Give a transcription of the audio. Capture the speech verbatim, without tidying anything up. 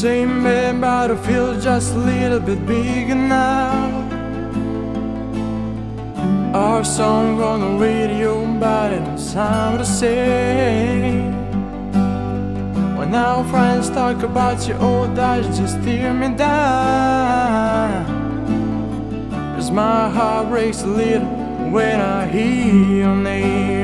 Same bed, but I feel just a little bit bigger now. Our song on the radio, but it don't sound the same. When our friends talk about your old days, just tear me down. 'Cause my heart breaks a little when I hear your name.